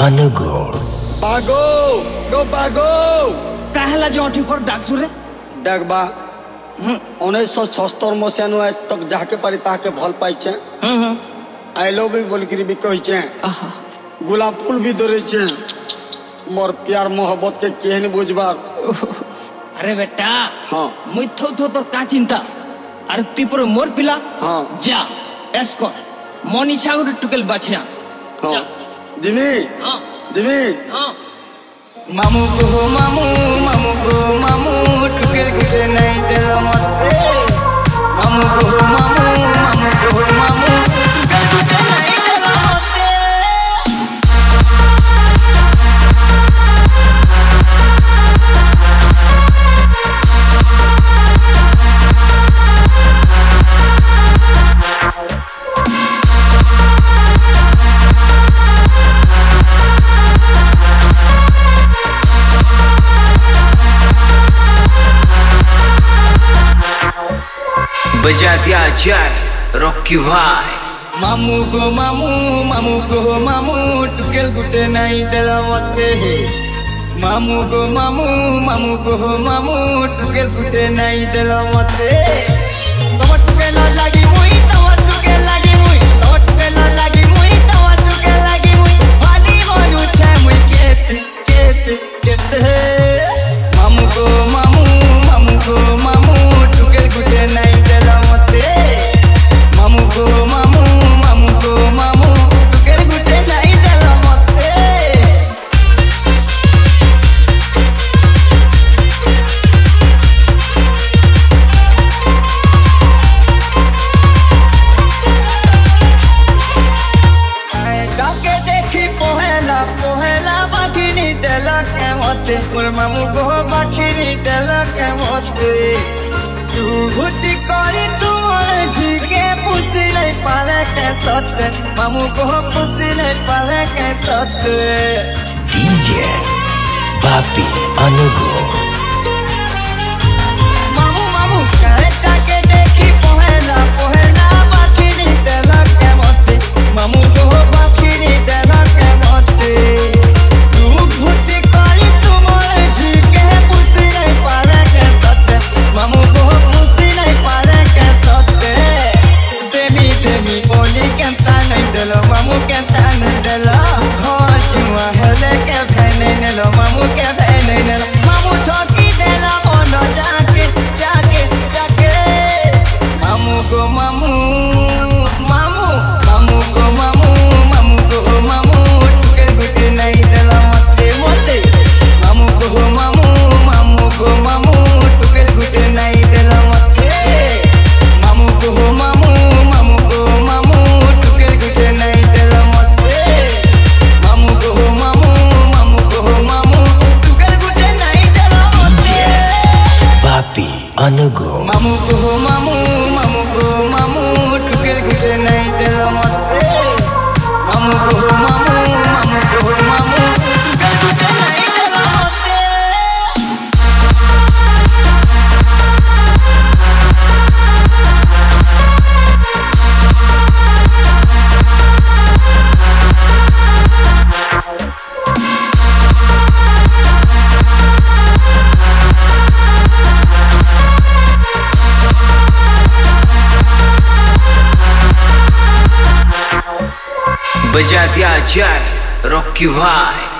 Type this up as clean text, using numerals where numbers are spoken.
अनुगोड़ बागो गो बागो काहेला जोठी पर डाक सुरे देखबा 1976 मसीहा आज तक जाके पारी ताके भल पाइछे आई लव यू बोल के भी कहिछे गुलाब फूल भी धरे छे मोर प्यार मोहब्बत के केहन बुझबार। अरे बेटा हां मुई थो तोर का चिंता अरे तू पर मोर पिला हां जा एस्को मनी छागु टुकेल बाछिया जा जिमी हां जिमी हां मामू को मामू टुकेल गुटे नहीं देला मते मामू को मामू टुकेल गुटे नहीं देला मते। बजा दिया जार रॉकी भाई। मामू को मामू टुकेल गुटे नहीं देला मते मामू को मामू टुकेल गुटे नहीं देला मते तवा टुकेला लागी मुई तवा टुकेल लागी मुई तवा टुकेला लागी मुई तवा टुकेल लागी मुई भाली होनु छे मुई केते मामू को मामू टुकेल गुटे नहीं देला मते मामू को मामू टुकेल गुटे नहीं देला मते। जाके देखी पोहेला बाखिनी देला के मते मोर मामू को बाखिनी देला के मते तू भूति करी तुमर झिके पुसी नहीं पारे के सत्य मामू को पुसी नहीं पारे के सत्य डीजे बापी अनुगोड़ मामू कहे जाके देखी पोहेला बाखिनी देला के मते मामू को बाखिनी देला के मते तू भूति करी तुमर झिके पुसी नहीं पारे के सत्य मामू को पुसी नहीं पारे के सत्य देमी बोली केंता नहीं देलो मामू केंता नहीं देलो घर जुआ हेले के भाई नहीं नेलो मामू के भाई नहीं नेलो मामू ठोकी देला बोलो जाके मामू को मामू टुकेल गुटे नहीं देला मते मामू को मामू टुकेल गुटे नहीं देला मते मामू को मामू टुकेल गुटे नहीं देला मते मामू को मामू टुकेल गुटे नहीं देला मते बापी अनुगोड़ मामू को मामू टुकेल गुटे नहीं देला मते मामू को मामू टुकेल गुटे नहीं देला मते। बजा दिया जार रॉकी भाई।